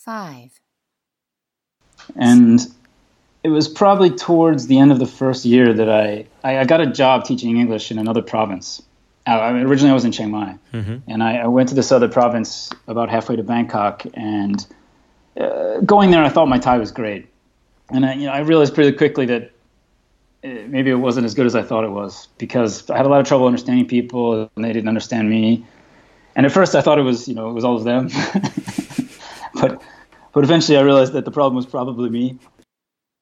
5. And it was probably towards the end of the first year that I got a job teaching English in another province. Originally, I was in Chiang Mai, and I went to this other province about halfway to Bangkok. And going there, I thought my Thai was great, and I realized pretty quickly that maybe it wasn't as good as I thought it was, because I had a lot of trouble understanding people, and they didn't understand me. And at first, I thought it was all of them, but eventually, I realized that the problem was probably me.